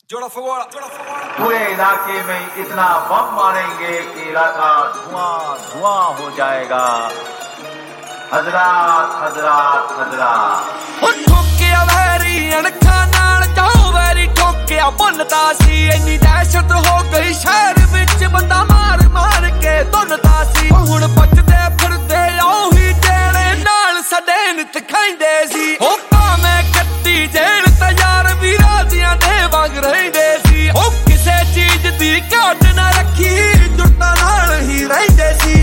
पूरे इलाके में इतना बम मारेंगे कि इलाका धुआं धुआं हो जाएगा। हजरात हजरात हजरात ठोकिया वैरी अणखा नाल जाओ वैरी ठोकिया भुनता सी इन्नी दहशत हो गई शहर विच बंदा मार मार के धुनता सी हुण बचदे फिरदे ओही जेड़े नाल सडे नित खाइंदे सी ओ भावें कट्टी जेल ते यार वीरां दियां दे वांग रहिंदे सी ओ किसे चीज दी घाट ना रखी जुट्टां नाल ही रहिंदे सी।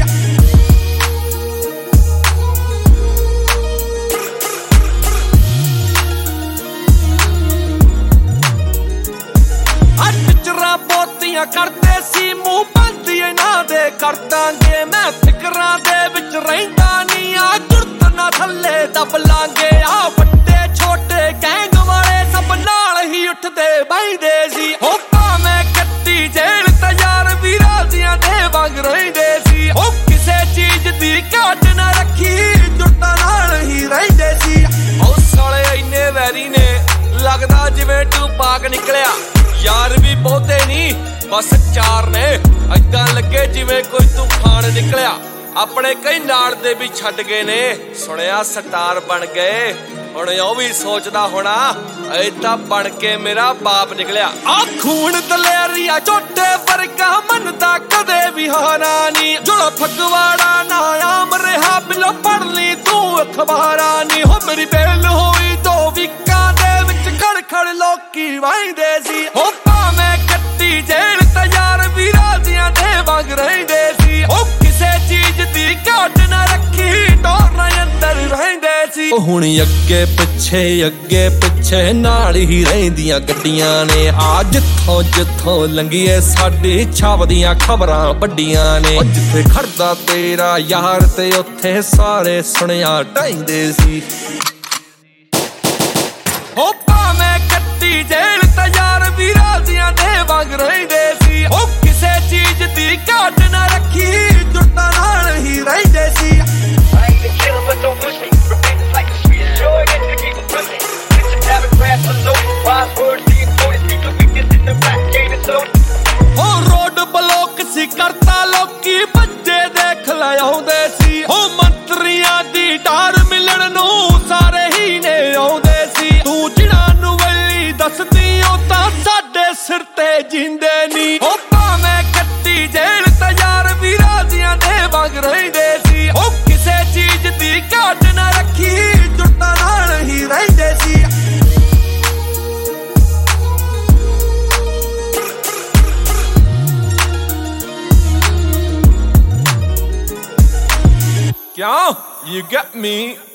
बोतियां करते सी मुंह बंद इन्हां दे कर दांगे मैं फिकरां दे विच रहिंदा नी आ जुर्त ना थल्ले दब लांगे आ वड्डे छोटे गैंग वाले सब नाल ही उठदे बैठदे सी ओ भावें कट्टी जेल ते यार वीरां दियां दे वांग रहिंदे सी ओ किसे चीज दी घाट ना रखी जुर्तां नाल ही रहिंदे सी। ओ साले इन्ने वैरी ने लगदा जिवें टूपाक निकलिया यार भी बहुते नी बस चार ने ऐदां लगे जिवें कोई तूफान निकलिया अपने कई नाल दे भी छड्ड गए ने सुनिया स्टार बन गए हुण ओ भी सोचदा होना ऐदां बन के मेरा बाप निकलिया। आ खून दलेरिया छोटे वर्गा मनदा कदे भी हारा नी जुड़ा फगवाड़ा ना आम रहा बिलो पढ़ ली तू अखबारां नी हो मेरी बेल होई 2 वीकां दे विच खड़ खड़ लोकी वाहिंदे सी हो भावें कट्टी जेल ते यार वीरां दियां दे वांग रहिंदे सी ओ किसे चीज दी घाट ना रखी डोर अंदर रहिंदे सी। हुण अग्गे पिछे नाल ही रहिंदियां गड्डियां ने आ जिथों जिथों लंघीए साडी छावदियां खबरां वड्डियां ने जिथे खड़दा तेरा यार ते उत्थे सारे सुनिया ढाइंदे सी ओ भावें कट्टी जेल ते यार वीरां दियां दे वांग रहिंदे सी ओ किसे चीज दी घाट ना रखी जुट्टां नाल ही रहिंदे सी। हो रोड ब्लॉक सी करता लोकी बच्चे देख लाउंदे सी हो मंत्रियां दी डार मिलण नूं सारे ही ने आउंदे सी तू जिहड़ा नूं वली दसदी ओ तां साडे सिर ते जिंदे नी हो भावें कट्टी जेल ते यार वीरां दियां दे वांग रहिंदे सी ओ किसे चीज दी घाट ना रखी जुट्टां नाल ही रहिंदे सी। Yo, you got me.